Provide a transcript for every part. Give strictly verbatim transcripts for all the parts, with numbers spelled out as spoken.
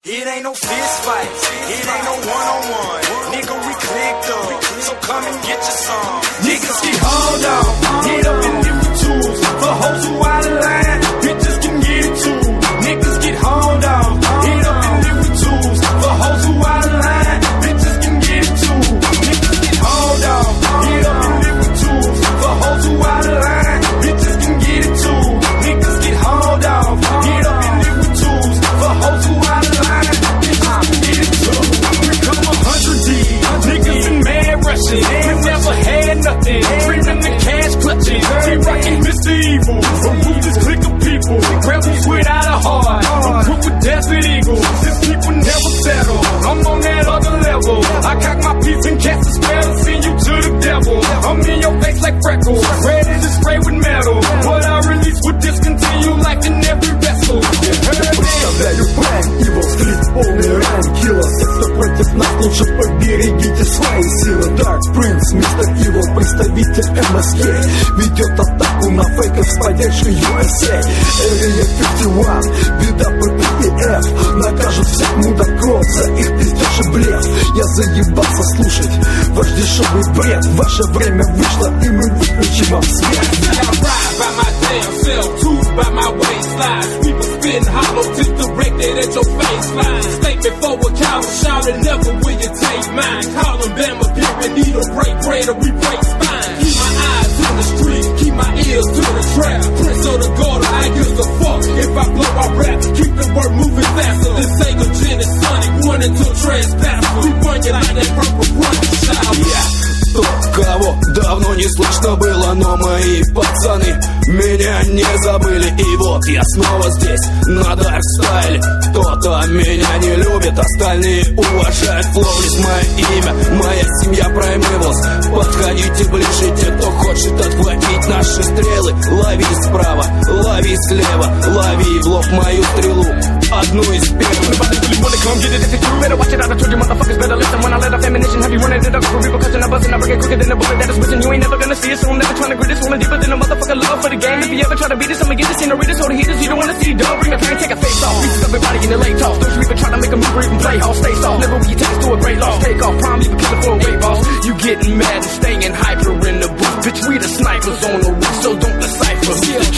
It ain't no fist fights, it ain't no one-on-one. Nigga, we clicked up, so come and get your some. Niggas get hauled off, hit up in different tools. For hoes who out of line, bitches can get it too. Niggas get hauled off, hit up in different tools. For hoes who out of line, bitches can get it too. Niggas get hauled off, hit up in different tools. For hoes who out of line, bitches can get it too. Niggas get hauled off, hit up in different tools. For hoes who out of line. Niggas been mad rushing, we never had nothing. Dreaming the cash clutching, we rockin' Mister Evil. A ruthless clique of people, rebels without a heart. I'm quick with Desert Eagle, these people never settle. I'm on that other level. I cock my piece and cast a spell and send you to the devil. I'm in your face like freckles, ready to spray with metal. What I release would discontinue like in every vessel. You heard that? Представляю план, Evil Street, полный ранкила. Те, кто против нас, лучше поберегите свои силы. Dark Prince, мистер Evil, представитель эм эс кей, ведет атаку на фейков с поддержкой ю эс эй. Area пятьдесят один, беда пэ пэ и эф, накажут всех мудаков за их пиздеж и блеф. Я заебался слушать ваш дешевый бред. Ваше время вышло, и мы выключим вам свет. Spitting hollow, just directed at your baseline. Statement for a cow, shouting, never will you take mine. Call them Bama, period, need a break, bread, or we break spine. Keep my eyes in the street, keep my ears to the trap. Prince of the Garter, I give a fuck if I blow my rap. Keep the word moving faster. This Sega Genesis Sonic, one into trespass. We run you like that purple front child. Yeah. То, кого давно не слышно было, но мои пацаны меня не забыли. И вот я снова здесь, на Dark Style. Кто-то меня не любит, остальные уважают флоулис. Мое имя, моя семья, Prime Evils. Подходите ближе, те, кто хочет отхватить наши стрелы. Лови справа, лови слева, лови в лоб мою стрелу, одну из первых. Break it quicker than a bullet that is whizzing. You ain't never gonna see it, so I'm never trying to grit it. Swollen deeper than a motherfucker love for the game. If you ever try to beat us, I'ma get this scenery. This all the heaters, you don't wanna see dog. Bring the pain, take a face off. Pieces of your body in the late toss. Don't you even try to make a move or even play off. Stay soft, never will you take us to a great loss. Take off, prime, leave a killer for a weight boss. You getting mad and staying hyper in the booth. Bitch, we the snipers on the roof, so don't decipher.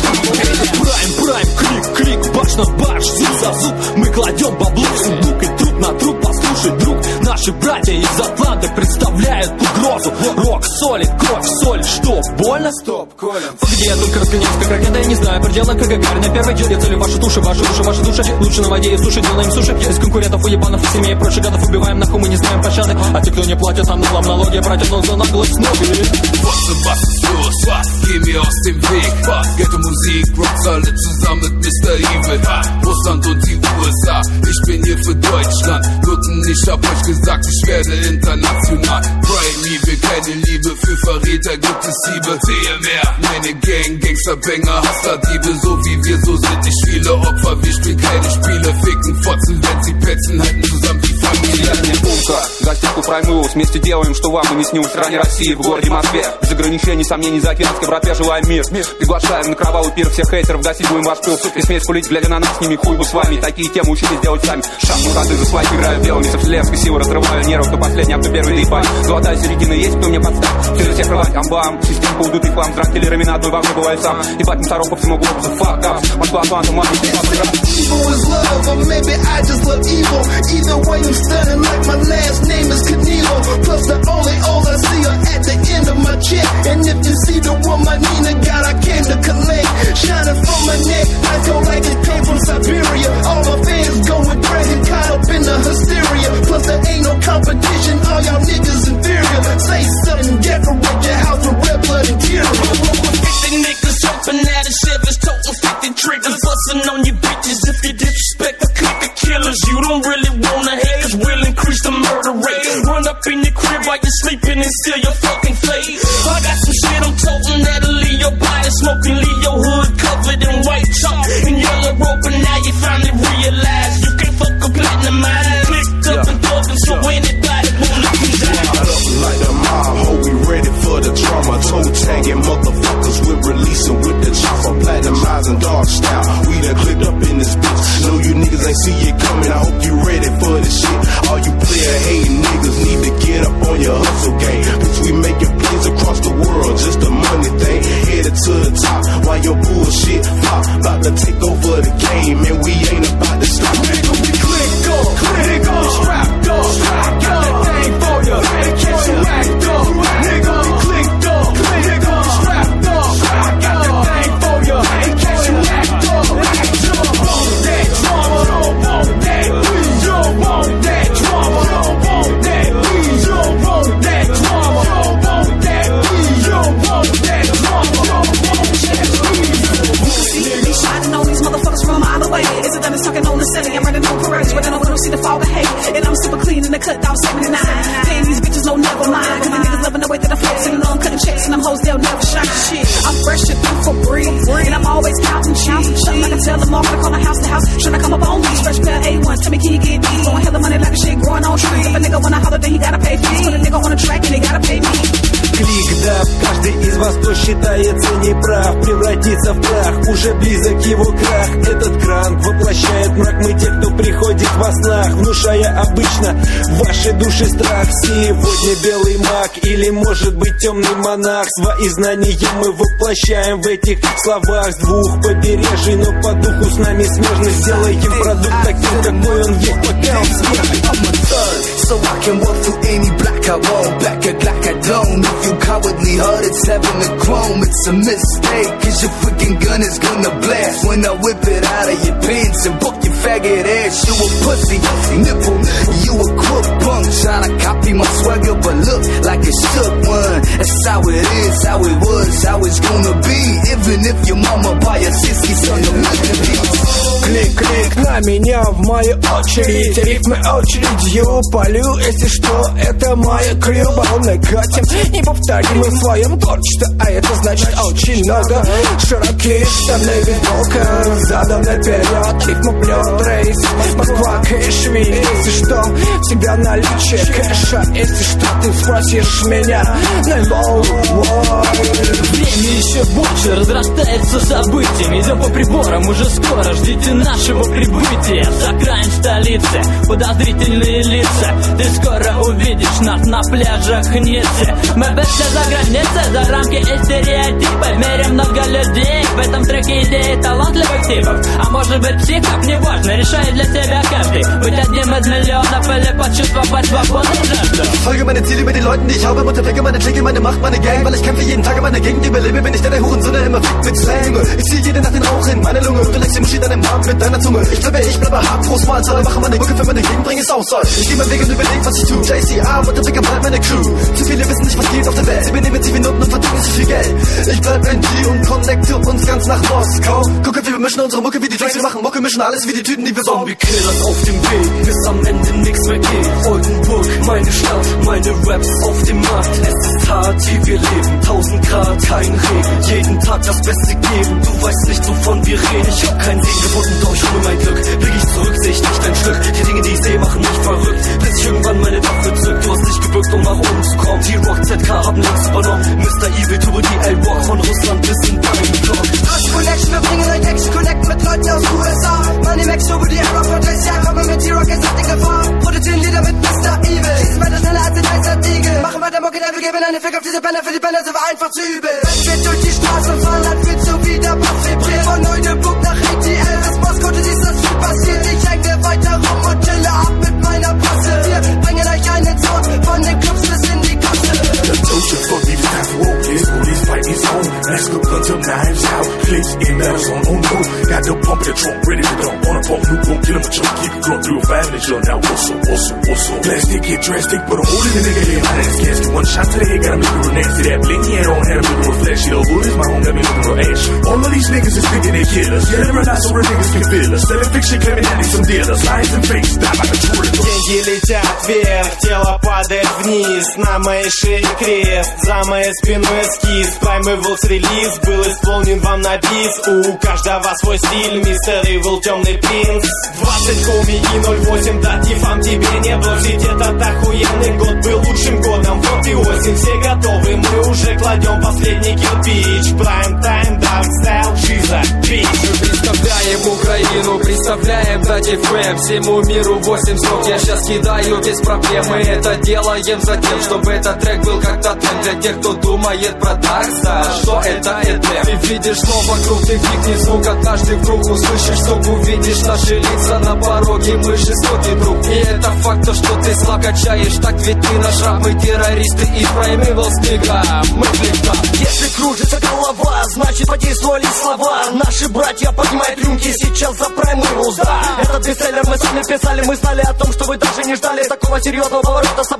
Это прайм, прайм, крик, крик, баш на баш, зуб за зуб. Мы кладем бабло, сундук и труп на труп. Послушай, друг, наши братья из Атланты представляют угрозу. Рок, солид, кровь, соль, что, больно? Стоп, Коля. Погоди, я только разгоняюсь, как ракета, я не знаю предела, как Гагарин. На первой я целю ваши души, ваши души, ваши души. Лучше на воде и суши, делаем суши. Из конкурентов, уебанов и семей прочих гадов убиваем, нахуй мы не знаем пощады. А те, кто не платят нам налом налоги, протянут за наглость ноги. What's was ist los? Geh mir aus dem Weg. Ghetto Musik, Rocks alle zusammen mit Mister Evil. Russland und die U S A, ich bin hier für Deutschland. Guten, ich hab euch gesagt, ich werde international. Prime Evil, keine Liebe für Verräter, gibt es Siebe. Sehe mehr, meine Gang, Gangsterbanger, Hustler-Diebe. So wie wir, so sind nicht viele Opfer. Wir spielen keine Spiele, ficken Fotzen, wenn sie petzen, halten zusammen wie Familie. Гостинку Prime Evils, вместе делаем, что вам и не снилось. В стране России, в городе Москве. Без ограничений, сомнений, за океанской братве желаем мир. Приглашаем на кровавый пир всех хейтеров, гасить будем ваш пыл. И смеет скулить, глядя на нас, с ними хуй бы с вами. Такие темы учились делать сами. Шахматы ходы за своих играю белыми. Со вселенской силы разрываю нервы, кто последний, а кто первый, да и память. Золотая середина есть, кто мне подставит. Все всех рвать, амбам. Системка удутый флам, драк киллерами на одной волне бывает сам. Ебать мусоров по всему глобусу, fuck up. Москва, Атланта, маленький папа. Evil is love, or maybe I just love evil. Either way you stunning like my last name is Knievel. Plus the only old I see are at the end of my check. And if you see the one my Nina got, I came to collect. Shining from my neck, I go like it came from Siberia. All my fans going crazy, caught up in the hysteria. Plus there ain't no competition, all y'all niggas inferior. Say something, decorate your house with red blood and tears. fifty niggas jumping out of Chevys, toting fifty triggers, busting on you bitches. If you disrespect the click of killers, you don't really wanna hate, cause we'll increase the murder rate. Run up in your crib while you're sleeping and steal your fucking face. I got some shit I'm toting that'll leave your body smoking, leave your hood covered in white chalk and yellow rope. And now you finally realize you can't fuck a platinum mind. Clicked up and thugging, so anybody wanna be down. Like the mob, ho, we ready for the drama. Toe tagging motherfuckers with releasing with the chopper. Platinumizing dark style. We done clicked up in this bitch. Know you niggas ain't see it coming. I hope you ready cut off seventy-nine. Damn, these bitches know never mind. Cause the niggas loving the way that I flow, singing on, cutting checks, and them hoes, they'll never shine. Shit, I'm fresh and through for free, and I'm always counting cheese. Something like I tell them all, I call a house to house, trying to come up on these fresh pair of A ones. Tell me, can you get these? Blowing hella money like a shit growing on trees. If a nigga wanna holler, then he gotta pay fees. Put a nigga on a track, and they gotta pay me. Клик-дап, каждый из вас, кто считается неправ, превратится в прах, уже близок его крах. Этот кранк воплощает мрак, мы те, кто приходит во снах, внушая обычно ваши души страх. Сегодня белый маг или может быть темный монах, свои знания мы воплощаем в этих словах. С двух побережий, но по духу с нами смежно, сделаем продукт таким, какой он есть, пока он свежий. So I can walk through any block I want, back a Glock I don't. If you cowardly heart, it's having a chrome. It's a mistake, cause your freaking gun is gonna blast when I whip it out of your pants and book your faggot ass. You a pussy, nipple, you a crook punk. Try to copy my swagger, but look like a shook one. That's how it is, how it was, how it's gonna be. Even if your mama buy a sissy, son of a Клик-клик на меня в мою очередь, рифмы очередью полю, если что, это моя крю. Баллон накатим, неповторимый в своем творчестве, а это значит очень много. Широкие штаны, бейсболка, задом наперед, рифма плет, рейс, Москва, Кэшвиль. Если что, всегда наличие кэша, если что, ты спросишь меня на лоу. Время еще больше разрастается событиями, идем по приборам, уже скоро ждите нашего прибытия. За краем столицы подозрительные лица, ты скоро увидишь нас на пляжах Ниццы. Мы вышли за границы, за рамки и стереотипы. В мире много людей, в этом треке идеи талантливых типов. А может быть психов, неважно, решает для себя каждый. Быть одним из миллионов или почувствовать свободу жажду. Folge meine Ziele mit den Leuten, die ich habe, unterdrücke meine Clique, meine Macht, meine Gang, weil ich kämpfe jeden Tag in meiner Gegend, überlebe, bin ich der, der Hurensöhne immer fickt mit Slang. Ich zieh jede Nacht den Rauch in meine Lunge, du legst den Muschi dann im Arm mit deiner Zunge. Ich bleibe, ich bleibe hart, Prost, Mahlzeit, mache meine Mucke für meine Gegend, bring es aus. Ich geh meinen Weg und überleg, was ich tu. J C A, Mutterficker, bleibt meine Crew. Zu viele wissen nicht, was geht auf der Welt. Sie benehmen sich Minuten und verdienen zu viel Geld. Ich bleib N G und connecte uns ganz nach Moskau. Gucke, wie wir mischen unsere Mucke wie die Drinks, wir machen Mucke, mischen alles wie die Tüten, die wir bauen. Zombie-Killers auf dem Weg, bis am Ende nix mehr geht. Oldenburg, meine Stadt, meine Raps auf dem Markt. Es ist hart, wie wir leben, tausend Grad, kein Regen. Jeden Tag das Beste geben, du weißt nicht, wovon wir reden. Ich hab keinen Weg gefunden, doch ich hol mein Glück. Blick ich zurück, seh ich nicht ein Stück. Die Dinge, die ich sehe, machen mich verrückt. Bis ich irgendwann meine Waffe zück. Du hast dich gebückt, um nach oben zu kommen. T-Rock, Z K haben links übernommen. Mister Evil, Turbo, die L-Rock von Russland bis in Bangkok. Lost Connection, wir bringen euch Action Connect mit Leuten aus U S A. Money Max, Turbo, die Aero Projects, ja, kommen mit T-Rock, es hat in Gefahr. Produzieren Lieder mit Mister Evil. Schießen weiter schneller als ein Eisert-Igel. Machen weiter Mucke, denn wir geben einen Fick auf diese Bänder. Für die Bänder sind wir einfach zu übel. Wenn wir durch die Straße fahren, dann fühlst du wieder Bass vibriert. Von Neudeburg nach A T L bis Moskau, du siehst, das viel passiert. Ich hänge weiter rum und chille ab mit meiner Passe. Wir bringen euch einen Sound von den Clubs bis in die Kasse. The Doja fuck me, time to walk this, police fight his home. Let's go cut your knives out, clicks in metals on, oh no. Got the pump in the trunk, ready to dump. On a pump, new gon' kill him a chunk. Keep it going through a five minute jump. Now what's up, what's up, what's up? Plastic, get drastic, put a hole in the nigga head. Out of his casket, one shot to the head, got him looking real nasty. That bling he had on had him looking real flashy. The hood is my home, got me looking real ashy. All of these niggas is thinking they killers. Yeah, they realize so real niggas can feel us. Selling fiction, claiming that they some dealers. Lies and fakes, die like a tourist. Деньги летят вверх, тело падает вниз. На моей шее крест, за моей спиной эскиз. Primeval релиз был исполнен вам на бис. У каждого свой стиль, мистер Evil, темный принц. Двадцать коми и ноль восемь, датифам тебе не бросить. Этот охуенный год был лучшим годом. Вот и осень, все готовы, мы уже кладем последний кирпич. Prime time, dark style, she's a bitch. Мы представляем Украину, представляем датифэм. Всему миру восемь срок, я сейчас кидаю без проблем. Мы это делаем затем, чтобы этот трек был как тотем. Для тех, кто думает про Даркса, что это эдем. И видишь зло вокруг, ты фигни звук однажды в круг. Услышишь звук, увидишь наши лица на пороге. Мы жестокий друг, и это факт, то, что ты зла качаешь. Так ведь ты наш раб, мы террористы и Primeval снега. Мы флипта. Если кружится голова, значит подействовали слова. Наши братья поднимают рюмки сейчас за Primeval, да. Этот бестселлер мы сами писали, мы знали о том, что вы даже не ждали такого серьезного поворота событий.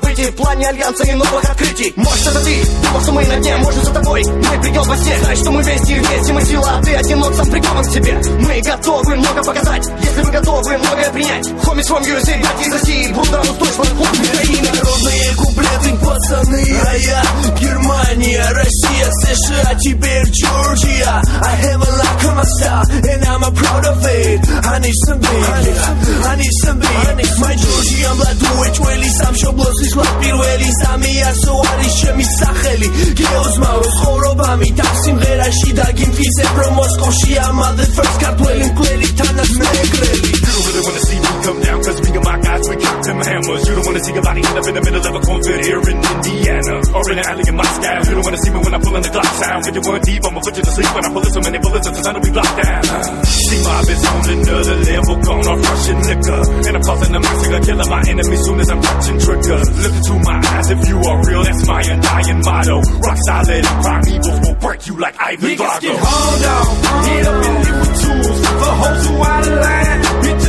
плане альянса и новых открытий. Может, это ты думал, что мы на дне, может, за тобой мы придем во сне. Знаешь, что мы вместе и вместе мы сила, а ты одинок, сам прикован к себе. Мы готовы много показать, если вы готовы многое принять. Homies from ю эс эй, братья из России, будут нам устойчивы на клуб Украины. Народные куплеты, пацаны, а я Германия, Россия, США, теперь Джорджия. I have a lot of my style, and I'm a proud of it. I need some beat, I need some beat. My Georgian blood, which really some show blows is what be really some я სოარიშემი სახელი გეოსმაოს ხორობამი დაქსიმღერაში და გიმფიზე პრო მოსკოვშია mother first ქართველი მკვლელი თანაც მეგრელი. You don't really wanna see me come down, cause me and my guys, we got them hammers. You don't wanna see a body end up in the middle of a cornfield here in Indiana, or in an alley in Moscow. You don't wanna see me when I'm pulling the Glock sound. When you want deep, I'ma put you to sleep when I'm pulling so many bullets that the sun will be blocked down. See mob is on another level, gone off Russian liquor, and I'm causing a massacre, killing my enemies soon as I'm touching trigger. Look into my eyes if you are real, that's my undying motto. Rock solid and primevals will break you like Ivan Drago. Niggas get hauled off, hit up in liquid tools for hoes who out of line.